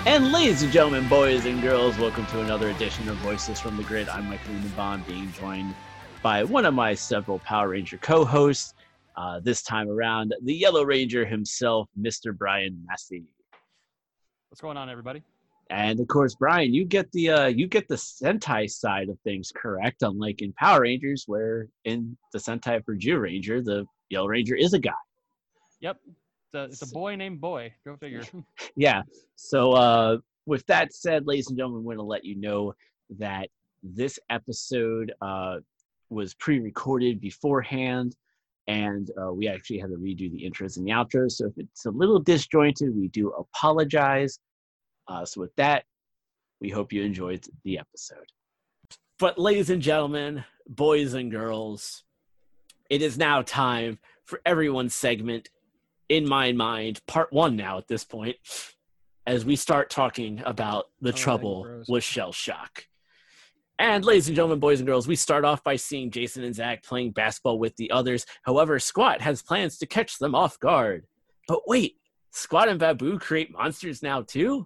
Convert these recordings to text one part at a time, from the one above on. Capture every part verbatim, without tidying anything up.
And ladies and gentlemen, boys and girls, welcome to another edition of Voices from the Grid. I'm Michael Lindenbaum, being joined by one of my several Power Ranger co-hosts. Uh, this time around, the Yellow Ranger himself, Mister Brian Massey. What's going on, everybody? And of course, Brian, you get the uh, you get the Sentai side of things correct, unlike in Power Rangers, where in the Sentai for Geo Ranger, the Yellow Ranger is a guy. Yep. It's a, it's a boy named Boy. Go figure. Yeah. So uh, with that said, ladies and gentlemen, we're going to let you know that this episode uh, was pre-recorded beforehand, and uh, we actually had to redo the intros and the outros. So if it's a little disjointed, we do apologize. Uh, so with that, we hope you enjoyed the episode. But ladies and gentlemen, boys and girls, it is now time for everyone's segment, In My Mind, part one now at this point, as we start talking about the oh, trouble with Shell Shock. And ladies and gentlemen, boys and girls, we start off by seeing Jason and Zach playing basketball with the others. However, Squat has plans to catch them off guard. But wait, Squat and Babu create monsters now too?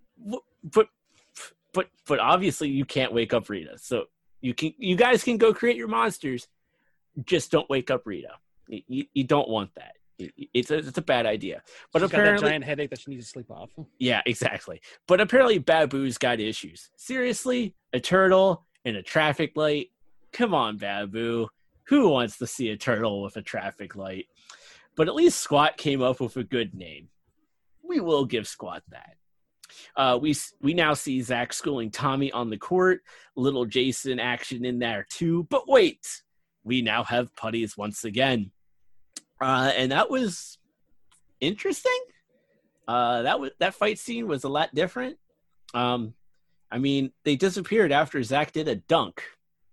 But but but obviously you can't wake up Rita. So you can you guys can go create your monsters. Just don't wake up Rita. You, you don't want that. It's a, it's a bad idea. But She's apparently, got that giant headache that she needs to sleep off. Yeah, exactly. But apparently Babu's got issues. Seriously? A turtle in a traffic light? Come on, Babu. Who wants to see a turtle with a traffic light? But at least Squat came up with a good name. We will give Squat that. Uh, we we now see Zach schooling Tommy on the court. Little Jason action in there too. But wait, we now have putties once again. Uh, and that was interesting. Uh, that was that fight scene was a lot different. Um, I mean, they disappeared after Zach did a dunk.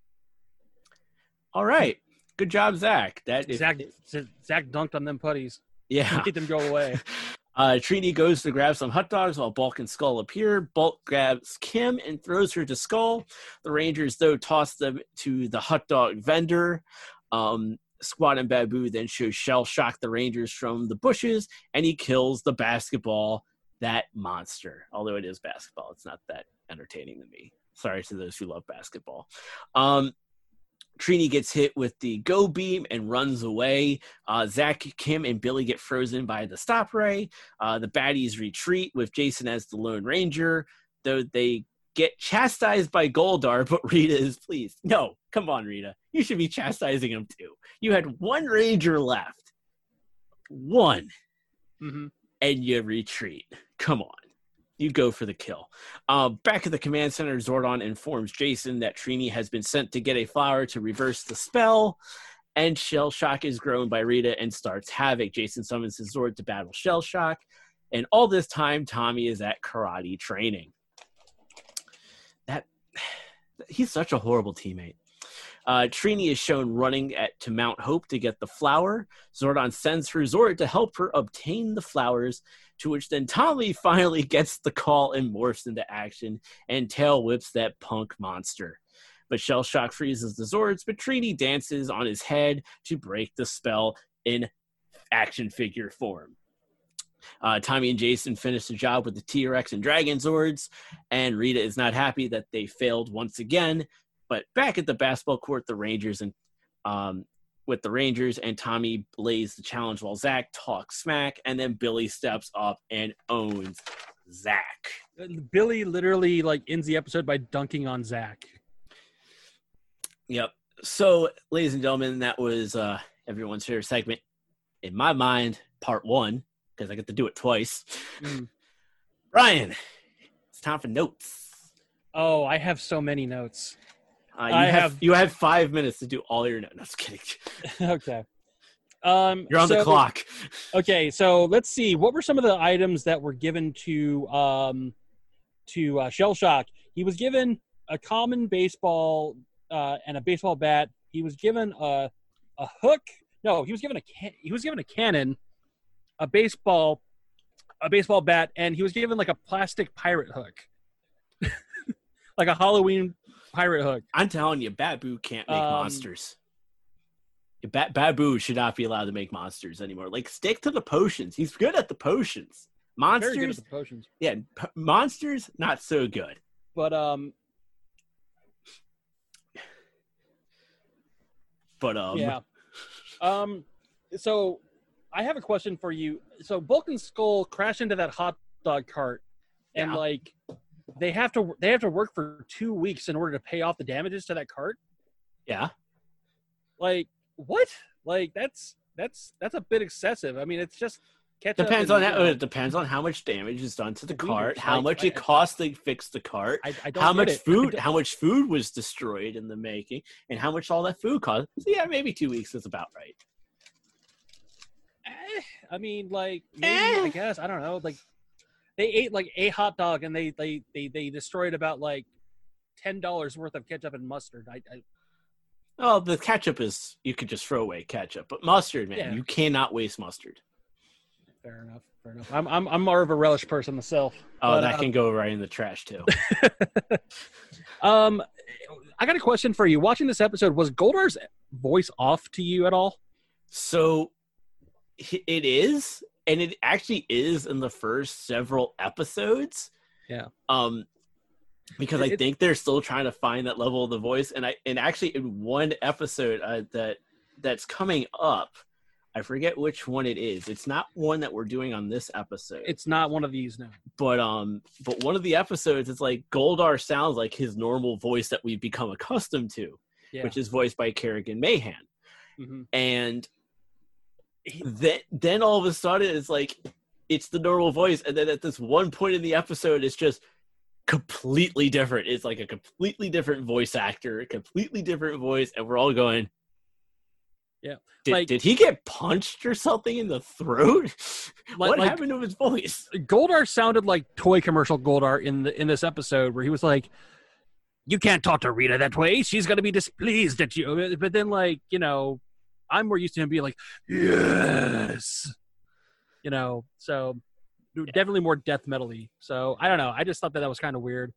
All right, good job, Zach. That Zach if, Zach dunked on them putties. Yeah, made them go away. uh, Trini goes to grab some hot dogs while Bulk and Skull appear. Bulk grabs Kim and throws her to Skull. The Rangers though toss them to the hot dog vendor. Um, Squat and Babu then show Shell Shock the Rangers from the bushes, and he kills the basketball, that monster. Although it is basketball, it's not that entertaining to me. Sorry to those who love basketball. Um, Trini gets hit with the go beam and runs away. Uh, Zach, Kim, and Billy get frozen by the stop ray. Uh, the baddies retreat with Jason as the Lone Ranger, though they get chastised by Goldar, but Rita is pleased. No, come on, Rita. You should be chastising him too. You had one Ranger left. One. Mm-hmm. And you retreat. Come on. You go for the kill. Uh, back at the command center, Zordon informs Jason that Trini has been sent to get a flower to reverse the spell, and Shell Shock is grown by Rita and starts havoc. Jason summons his Zord to battle Shell Shock, and all this time, Tommy is at karate training. That he's such a horrible teammate. Uh, Trini is shown running at to Mount Hope to get the flower. Zordon sends her Zord to help her obtain the flowers, to which then Tommy finally gets the call and morphs into action and tail whips that punk monster. But Shell Shock freezes the Zords, but Trini dances on his head to break the spell in action figure form. Uh, Tommy and Jason finish the job with the T-Rex and Dragon Zords, and Rita is not happy that they failed once again. But back at the basketball court, the Rangers and um, with the Rangers and Tommy lays the challenge while Zach talks smack, and then Billy steps up and owns Zach. Billy literally like ends the episode by dunking on Zach. Yep. So, ladies and gentlemen, that was uh, everyone's favorite segment. In my mind, part one, because I get to do it twice. Mm. Brian, it's time for notes. Oh, I have so many notes. Uh, you I have, have you have five minutes to do all your notes. No, just kidding. Okay. Um, You're on so, the clock. Okay, so let's see. What were some of the items that were given to um, to uh, Shell Shock? He was given a common baseball uh, and a baseball bat. He was given a a hook. No, he was given a can- he was given a cannon, a baseball, a baseball bat, and he was given like a plastic pirate hook, like a Halloween pirate hook. I'm telling you, Babu can't make Um, monsters. Ba- Babu should not be allowed to make monsters anymore. Like, stick to the potions. He's good at the potions. Monsters, very good at the potions. Yeah, p- monsters not so good. But um, but um, yeah, um, so I have a question for you. So Bulk and Skull crash into that hot dog cart, and Yeah. like they have to they have to work for two weeks in order to pay off the damages to that cart. yeah. Like what? Like that's that's that's a bit excessive. I mean, it's just ketchup. Depends and, on you how, know, it depends on how much damage is done to the the cart, meters, how like, much I- it costs to fix the cart, I, I don't how get much it. food, how much food was destroyed in the making, and how much all that food cost. So yeah, maybe two weeks is about right. Eh, I mean, like maybe Eh. I guess I don't know. Like they ate like a hot dog and they they they, they destroyed about like ten dollars worth of ketchup and mustard. I, I Well, the ketchup is you could just throw away ketchup, but mustard, man, Yeah. you cannot waste mustard. fair enough. Fair enough. I'm I'm I'm more of a relish person myself. Oh, But, that uh, can go right in the trash too. Um, I got a question for you. Watching this episode, was Goldar's voice off to you at all? So h- it is, and it actually is in the first several episodes. Yeah. Um, because I It- think they're still trying to find that level of the voice, and I and actually in one episode uh, that that's coming up, I forget which one it is. It's not one that we're doing on this episode. It's not one of these now. but um, but one of the episodes, it's like Goldar sounds like his normal voice that we've become accustomed to, Yeah. which is voiced by Kerrigan Mahan. Mhm. And he- then then all of a sudden it's like it's the normal voice, and then at this one point in the episode it's just completely different. It's like a completely different voice actor, a completely different voice, and we're all going, Yeah. did, Like- did he get punched or something in the throat? Like- What like- happened to his voice? Goldar sounded like toy commercial Goldar in the in this episode where he was like, "You can't talk to Rita that way. She's gonna be displeased at you." But then, like, you know, I'm more used to him being like, "Yes," you know. So definitely more death metal-y. So I don't know. I just thought that that was kind of weird.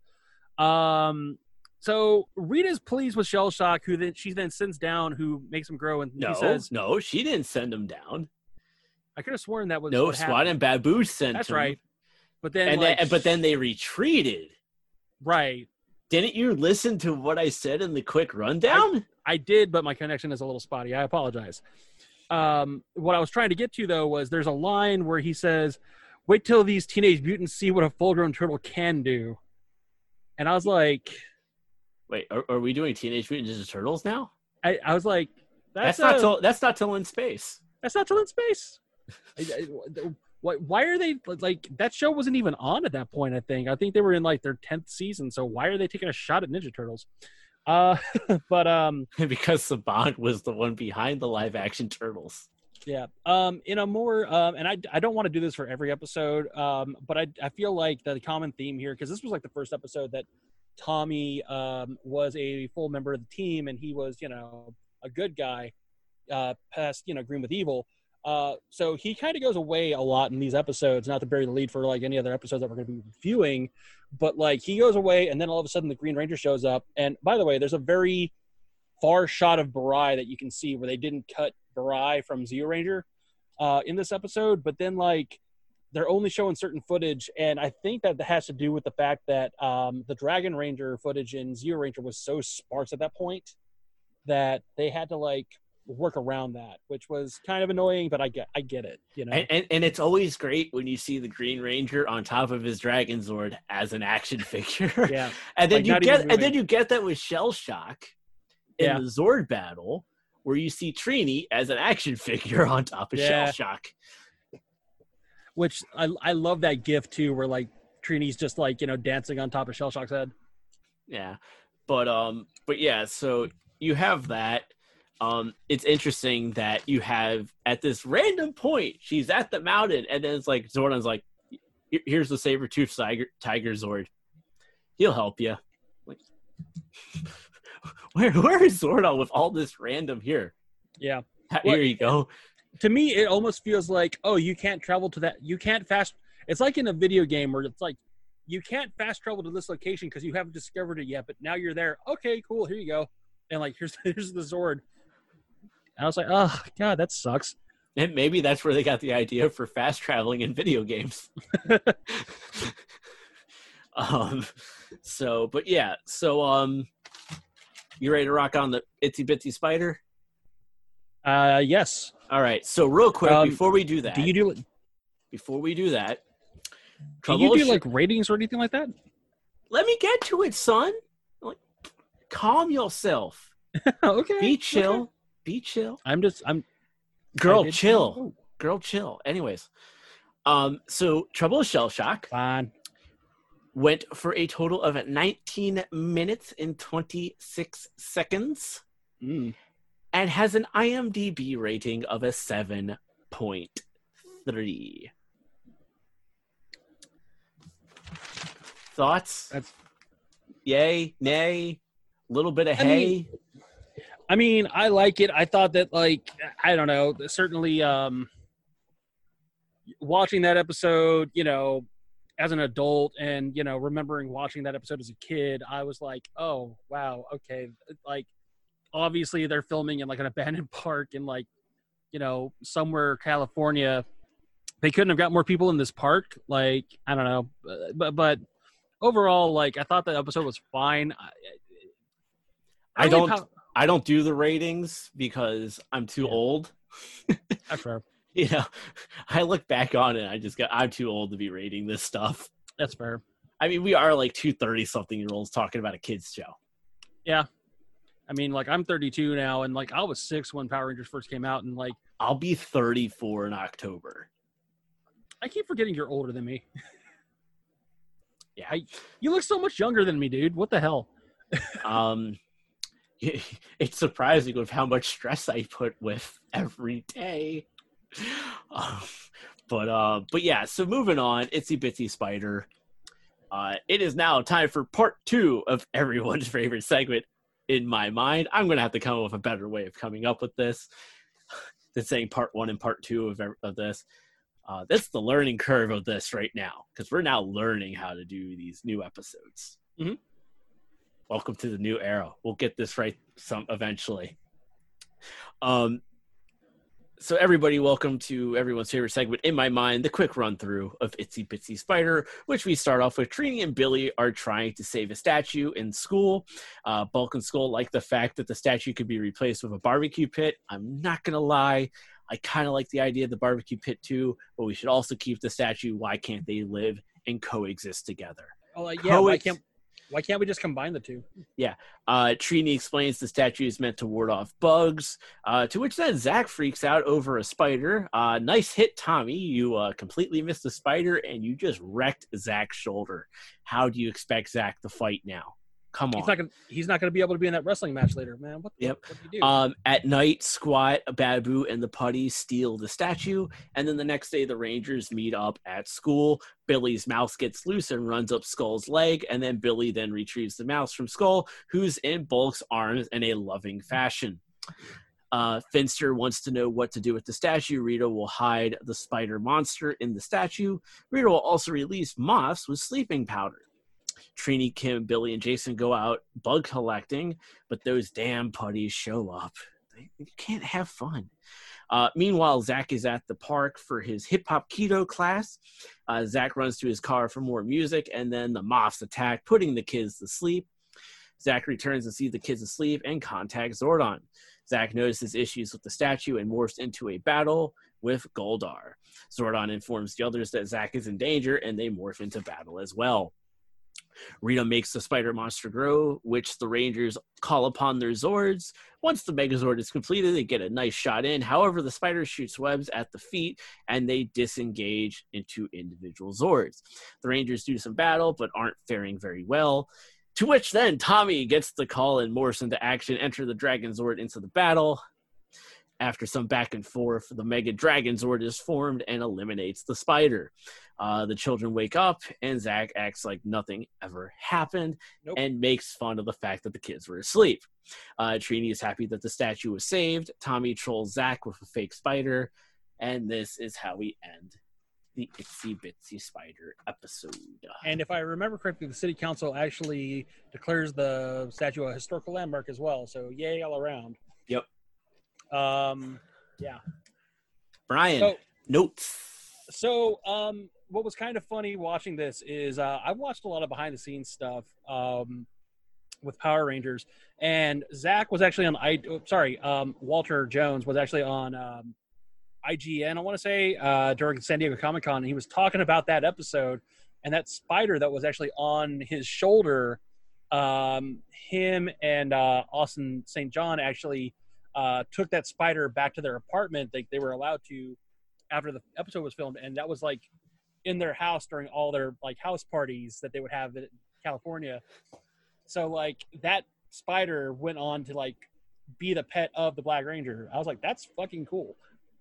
Um. So Rita's pleased with Shell Shock, who then she then sends down, who makes him grow, and No, he says, no, she didn't send him down. "I could have sworn that was No, what Swat happened." and Babu sent That's him. right. But then, And like, then, but then they retreated. right. Didn't you listen to what I said in the quick rundown? I did, but my connection is a little spotty. I apologize. Um, what I was trying to get to, though, was there's a line where he says, "Wait till these teenage mutants see what a full-grown turtle can do." And I was like, Wait, are, are we doing Teenage Mutant Ninja Turtles now? I, I was like, That's, that's, not a- till that's not till in space. that's not till in space. I- I- why, why are they like that show wasn't even on at that point? I think I think they were in like their tenth season. So why are they taking a shot at Ninja Turtles? Uh, but um, Because Saban was the one behind the live action Turtles. yeah. Um, in a more um, and I I don't want to do this for every episode. Um, but I I feel like the common theme here, because this was like the first episode that Tommy um was a full member of the team and he was, you know, a good guy, uh, past, you know, Green with Evil. Uh, so he kind of goes away a lot in these episodes, not to bury the lead for like any other episodes that we're going to be reviewing, but like he goes away and then all of a sudden the Green Ranger shows up. And by the way, there's a very far shot of Barai that you can see where they didn't cut Barai from Zeo Ranger uh, in this episode, but then like they're only showing certain footage. And I think that has to do with the fact that um, the Dragon Ranger footage in Zeo Ranger was so sparse at that point that they had to like work around that, which was kind of annoying, but I get I get it, you know. And, and and it's always great when you see the Green Ranger on top of his Dragon Zord as an action figure. Yeah. And then Like, you not get even and then moving. you get that with Shell Shock in Yeah. the Zord battle, where you see Trini as an action figure on top of Yeah. Shell Shock. Which I I love that gif too, where like Trini's just like, you know, dancing on top of Shell Shock's head. Yeah. But um but yeah, so you have that. Um it's interesting that you have at this random point, she's at the mountain, and then it's like Zordon's like, "Here- here's the saber-toothed tiger, tiger Zord. He'll help you." Like, where where is Zordon with all this random here? Yeah. Ha- Well, Here you go. To me, it almost feels like, oh, you can't travel to that. You can't fast. It's like in a video game where it's like, you can't fast travel to this location because you haven't discovered it yet, but now you're there. Okay, cool. Here you go. And like, here's here's the Zord. And I was like, oh god, that sucks. And maybe that's where they got the idea for fast traveling in video games. um, so, but yeah, so um, you ready to rock on the Itsy Bitsy Spider? Uh, yes. All right. So real quick, Um, before we do that, Do you do? before we do that, Do you do troubleshoot- like ratings or anything like that? let me get to it, son. Like, calm yourself. Okay. Be chill. okay. Be chill. I'm just. I'm. Girl, I did- chill. oh, Girl, chill. Anyways, um, so Trouble Shell Shock Fine. went for a total of nineteen minutes and twenty-six seconds Mm. and has an I M D B rating of a seven point three. Thoughts? That's. Yay? Nay? Little bit of I hay? mean, I mean, I like it. I thought that, like, I don't know. Certainly, um, watching that episode, you know, as an adult, and you know, remembering watching that episode as a kid, I was like, oh wow, okay. Like, obviously, they're filming in like an abandoned park in like, you know, somewhere California. They couldn't have got more people in this park. Like, I don't know, but but overall, like, I thought the episode was fine. I, I really don't pow- I don't do the ratings because I'm too Yeah. old. That's fair. You know, I look back on it, I just got I'm too old to be rating this stuff. That's fair. I mean, we are like two thirty-something-year-olds talking about a kid's show. Yeah. I mean, like, I'm thirty-two now, and like I was six when Power Rangers first came out, and like I'll be thirty-four in October. I keep forgetting you're older than me. Yeah. I, you look so much younger than me, dude. What the hell? Um, it's surprising with how much stress I put with every day. Um, but uh, but yeah. So moving on, Itsy Bitsy Spider. Uh, it is now time for part two of everyone's favorite segment. In my mind, I'm gonna have to come up with a better way of coming up with this than saying part one and part two of of this. Uh, that's the learning curve of this right now, because we're now learning how to do these new episodes. Mhm. Welcome to the new era. We'll get this right some eventually. Um, so everybody, welcome to everyone's favorite segment in my mind, the quick run through of Itsy Bitsy Spider, which we start off with. Trini and Billy are trying to save a statue in school. Uh, Bulk and Skull like the fact that the statue could be replaced with a barbecue pit. I'm not going to lie. I kind of like the idea of the barbecue pit too, but we should also keep the statue. Why can't they live and coexist together? Oh, uh, yeah. Why Coex- can't Why can't we just combine the two? Uh, Trini explains the statue is meant to ward off bugs, uh, to which then Zach freaks out over a spider. Uh, nice hit, Tommy. You uh, completely missed the spider, and you just wrecked Zach's shoulder. How do you expect Zach to fight now? Come on. He's not gonna. He's not gonna be able to be in that wrestling match later, man. What? Yep. What do you do? Um, at night, Squat, Babu, and the Putty steal the statue, and then the next day the Rangers meet up at school. Billy's mouse gets loose and runs up Skull's leg, and then Billy then retrieves the mouse from Skull, who's in Bulk's arms in a loving fashion. Uh, Finster wants to know what to do with the statue. Rita will hide the spider monster in the statue. Rita will also release moths with sleeping powder. Trini, Kim, Billy, and Jason go out bug collecting, but those damn putties show up. They, you can't have fun. Uh, meanwhile, Zach is at the park for his hip-hop keto class. Uh, Zach runs to his car for more music, and then the moths attack, putting the kids to sleep. Zach returns and sees the kids asleep and contacts Zordon. Zach notices issues with the statue and morphs into a battle with Goldar. Zordon informs the others that Zach is in danger, and they morph into battle as well. Rita makes the spider monster grow, which the Rangers call upon their Zords. Once the Megazord is completed, they get a nice shot in. However, the spider shoots webs at the feet, and they disengage into individual Zords. The Rangers do some battle, but aren't faring very well. To which then Tommy gets the call and morphs into action, enter the Dragon Zord into the battle. After some back and forth, the Mega Dragon Zord is formed and eliminates the spider. Uh, the children wake up, and Zach acts like nothing ever happened Nope. and makes fun of the fact that the kids were asleep. Uh, Trini is happy that the statue was saved. Tommy trolls Zach with a fake spider, and this is how we end the Itsy Bitsy Spider episode. And if I remember correctly, the city council actually declares the statue a historical landmark as well. So yay all around. Yep. Um, yeah. Brian, So, notes. so um, what was kind of funny watching this is uh, I've watched a lot of behind the scenes stuff um, with Power Rangers, and Zach was actually on I. oh, Sorry, um, Walter Jones was actually on um, I G N. I want to say uh, during San Diego Comic Con, and he was talking about that episode and that spider that was actually on his shoulder. Um, him and uh, Austin Saint John actually uh, took that spider back to their apartment. They they were allowed to after the episode was filmed, and that was like in their house during all their like house parties that they would have in California. So like that spider went on to like be the pet of the Black Ranger. I was like, that's fucking cool.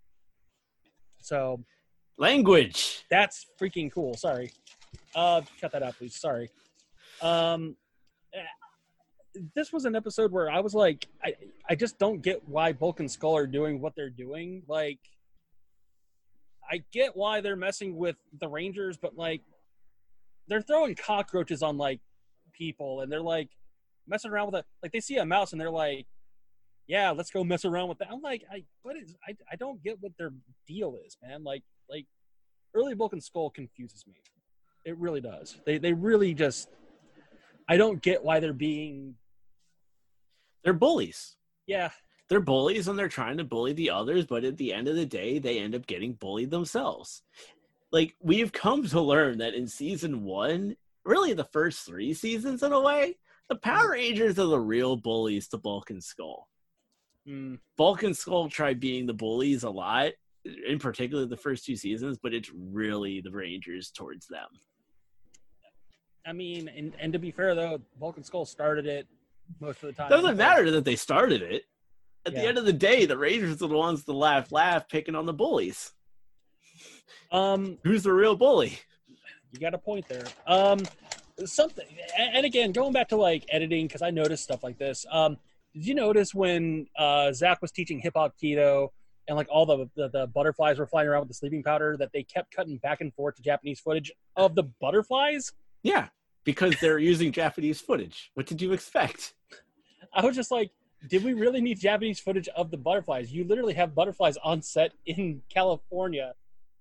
So Language. that's freaking cool. Sorry. Uh, cut that out, please. Sorry. Um, this was an episode where I was like, I, I just don't get why Bulk and Skull are doing what they're doing. Like, I get why they're messing with the Rangers, but like, they're throwing cockroaches on like people, and they're like messing around with it. Like, they see a mouse and they're like, yeah, let's go mess around with that. I'm like, I what is I, I don't get what their deal is, man. Like like early Bulk and Skull confuses me. It really does. They they really just I don't get why they're being They're bullies. yeah. They're bullies and they're trying to bully the others, but at the end of the day, they end up getting bullied themselves. Like, we've come to learn that in season one, really the first three seasons in a way, the Power Rangers are the real bullies to Bulk and Skull. Mm. Bulk and Skull try being the bullies a lot, in particular the first two seasons, but it's really the Rangers towards them. I mean, and, and to be fair though, Bulk and Skull started it most of the time. Doesn't matter that they started it. At Yeah. the end of the day, the Rangers are the ones that laugh, laugh, picking on the bullies. Um, Who's the real bully? you got a point there. Um, something, and again, going back to like editing, because I noticed stuff like this. Um, did you notice when uh, Zach was teaching hip hop keto and like all the, the the butterflies were flying around with the sleeping powder, that they kept cutting back and forth to Japanese footage of the butterflies? Yeah, because they're using Japanese footage. What did you expect? I was just like, did we really need Japanese footage of the butterflies? You literally have butterflies on set in California.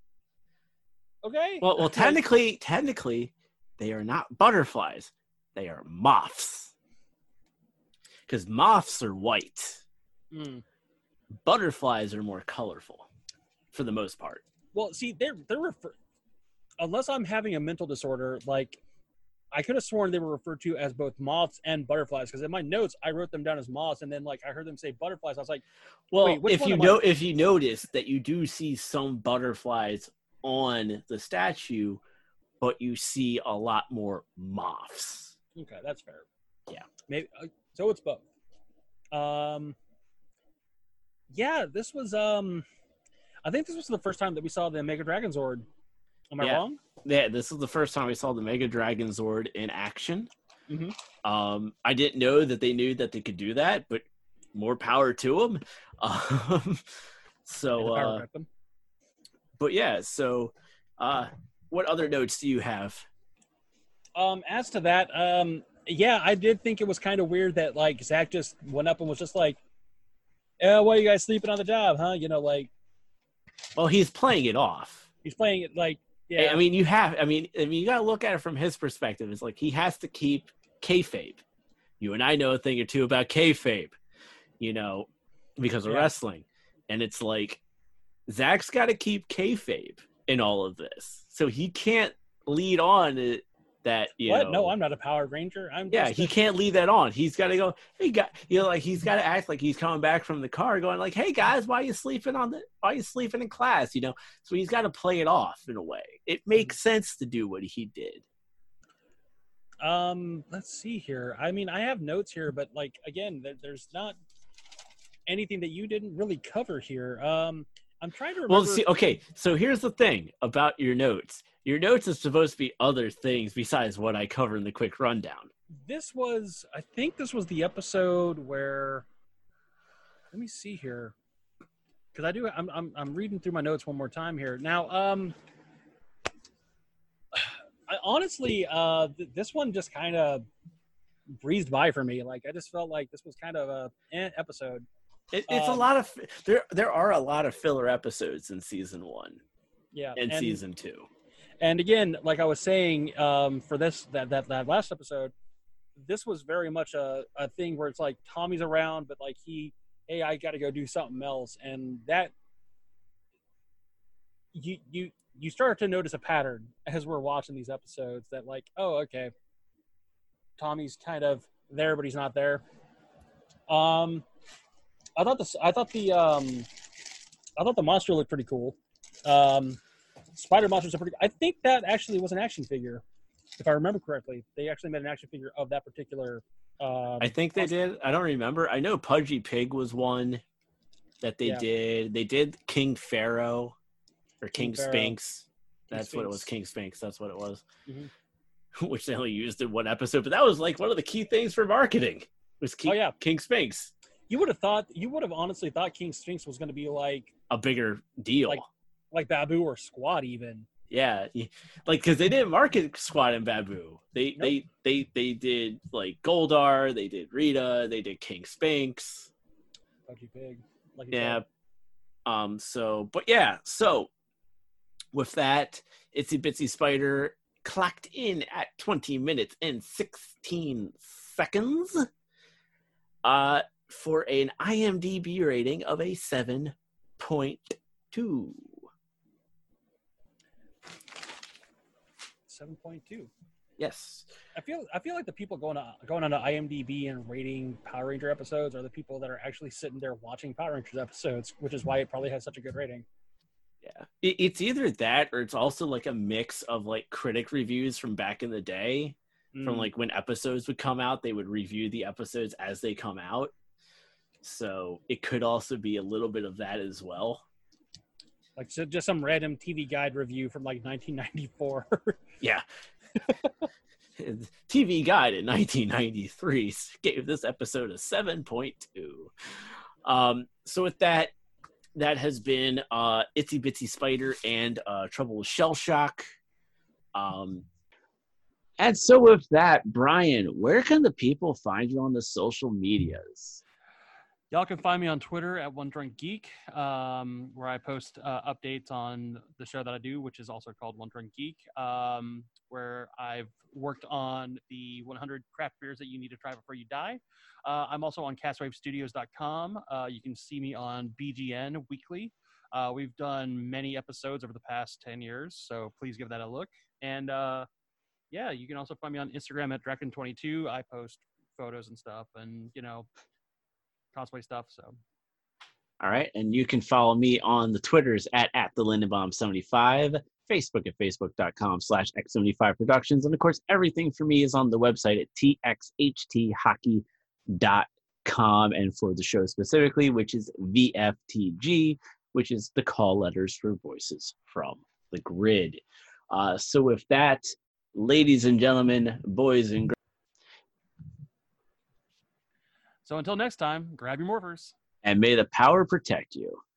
Okay. Well, well, technically, technically, they are not butterflies. They are moths. Because moths are white. Mm. Butterflies are more colorful, for the most part. Well, see, they're they're refer- unless I'm having a mental disorder, like I could have sworn they were referred to as both moths and butterflies, because in my notes I wrote them down as moths, and then like I heard them say butterflies. I was like, Well, wait, which if one you am know, I- if you notice that you do see some butterflies on the statue, but you see a lot more moths. okay, that's fair. Yeah. Maybe uh, so. It's both. Um. Yeah, this was um. I think this was the first time that we saw the Mega Dragon Zord. Am I Yeah. wrong? Yeah, this is the first time we saw the Mega Dragon Zord in action. Mhm. Um, I didn't know that they knew that they could do that, but more power to them. Um, And so, the Power uh, Weapon. but yeah, so uh, what other notes do you have? Um, as to that, um, yeah, I did think it was kind of weird that like Zach just went up and was just like, "Yeah, why are you guys sleeping on the job, huh?" You know, like Well, he's playing it off. he's playing it like, yeah, I mean, you have. I mean, I mean, you gotta look at it from his perspective. It's like he has to keep kayfabe. You and I know a thing or two about kayfabe, you know, because of Yeah. wrestling, and it's like Zach's got to keep kayfabe in all of this, so he can't lead on it, that you what? know. No, I'm not a Power Ranger. I'm Yeah, just he a- can't leave that on. He's got to go. Hey, guy, you know, like he's got to act like he's coming back from the car, going like, "Hey guys, why are you sleeping on the? Why are you sleeping in class?" You know, so he's got to play it off in a way. It makes sense to do what he did. Um, let's see here. I mean, I have notes here, but like again, there, there's not anything that you didn't really cover here. Um, I'm trying to remember. Well, see, okay, so here's the thing about your notes. Your notes is supposed to be other things besides what I cover in the quick rundown. This was, I think, this was the episode where. Let me see here, because I do. I'm, I'm I'm reading through my notes one more time here. Now, um, I honestly, uh, th- this one just kind of breezed by for me. Like I just felt like this was kind of a eh, episode. It, it's Um, a lot of there. There are a lot of filler episodes in season one yeah, and, and season two. and again, like I was saying, um, for this that, that that last episode, this was very much a, a thing where it's like Tommy's around, but like he, hey, I got to go do something else, and that you you you start to notice a pattern as we're watching these episodes that like, oh, okay, Tommy's kind of there, but he's not there. Um, I thought this. I thought the. Um, I thought the monster looked pretty cool. Um, Spider monsters are pretty. I think that actually was an action figure, if I remember correctly. They actually made an action figure of that particular. Um, I think they monster. did. I don't remember. I know Pudgy Pig was one that they Yeah. did. They did King Pharaoh or King King, Pharaoh. Sphinx. King That's what it was. Sphinx. King Sphinx. That's what it was. Mhm. Which they only used in one episode, but that was like one of the key things for marketing. Was King, Oh, yeah. King Sphinx. You would have thought. You would have honestly thought King Sphinx was going to be like A bigger deal. Like- like Babu or Squad even. Yeah, like because they didn't market Squad and Babu. They Nope. they they they did like Goldar, they did Rita, they did King Sphinx. Pudgy Pig. Like you Yeah. said. Um. So, but yeah. So, with that, Itsy Bitsy Spider clocked in at twenty minutes and sixteen seconds. Uh, for an IMDb rating of a seven point two. seven point two. Yes. I feel I feel like the people going to going onto IMDb and rating Power Ranger episodes are the people that are actually sitting there watching Power Rangers episodes, which is why it probably has such a good rating. Yeah. It, it's either that or it's also like a mix of like critic reviews from back in the day. From Mm. like when episodes would come out, they would review the episodes as they come out. So it could also be a little bit of that as well. Like so just some random T V Guide review from like nineteen ninety-four. Yeah. T V Guide in nineteen ninety-three gave this episode a seven point two. Um, so with that, that has been uh, Itsy Bitsy Spider and uh, Trouble with Shell Shock. Um, and so with that, Brian, where can the people find you on the social medias? Y'all can find me on Twitter at One Drunk Geek, um, where I post uh, updates on the show that I do, which is also called One Drunk Geek, um, where I've worked on the one hundred craft beers that you need to try before you die. Uh, I'm also on cast wave studios dot com. Uh, you can see me on B G N weekly. Uh, we've done many episodes over the past ten years, so please give that a look. And uh, yeah, you can also find me on Instagram at Draken twenty-two. I post photos and stuff and, you know, cosplay stuff. So, all right, and you can follow me on the Twitters at at the Lindenbaum seventy-five, Facebook at facebook.com slash x75 productions, and of course everything for me is on the website at t x h t hockey dot com, and for the show specifically, which is V F T G, which is the call letters for Voices from the Grid. Uh, so with that, ladies and gentlemen, boys and girls, so until next time, grab your morphers. and may the power protect you.